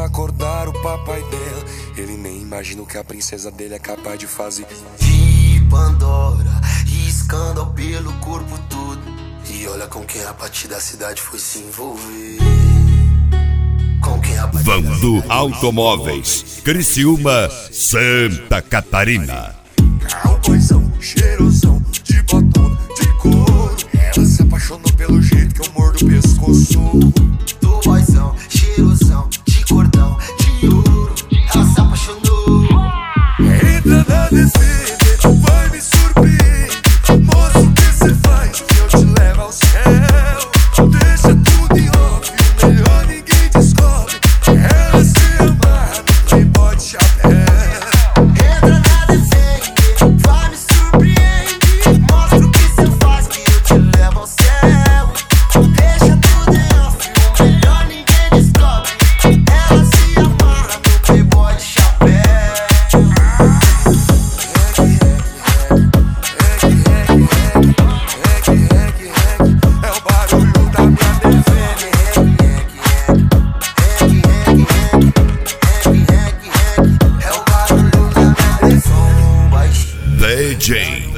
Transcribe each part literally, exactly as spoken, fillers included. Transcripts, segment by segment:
acordar o papai dela. Ele nem imagina o que a princesa dele é capaz de fazer. De Pandora, riscando pelo corpo todo. E olha com quem a partir da cidade foi se envolver. Com quem a Vandu Automóveis, Criciúma, Santa Catarina. Cowboyzão, cheirosão, de botona, de couro. Ela se apaixonou pelo jeito que eu mordo o pescoço. Do boyzão, cheirosão, de cordão, de ouro. Ela se apaixonou. Entra na descida, vai me surpreender. Moço, o que cê faz que eu te levo ao céu? Deixa tudo em off, melhor ninguém descobre. Ela se amarra no playboy de chapéu. Entra na descida, vai me surpreender. Mostra o que cê faz que eu te levo ao céu. Deixa tudo em off, melhor ninguém descobre. Ela se amarra no playboy de chapéu. É o barulho da minha T V. É o barulho da minha som. D J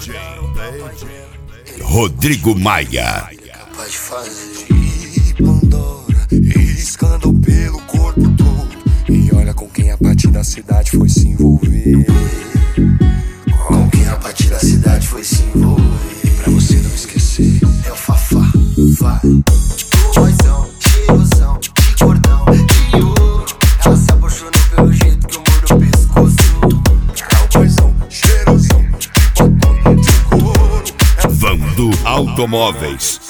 Rodrigo Maia. Capaz de fazer. De Pandora, riscando pelo corpo todo. E olha com quem a partir da cidade foi se envolver. Com quem a partir da cidade foi se envolver. Pra você não esquecer, É o Fafá, vai. Do boyzão, cheirosão, de cordão, de ouro. Ela se apaixonou pelo jeito que eu mordo o pescoço. cowboyzão, cheirosão, de botona, de couro. Vandu Automóveis,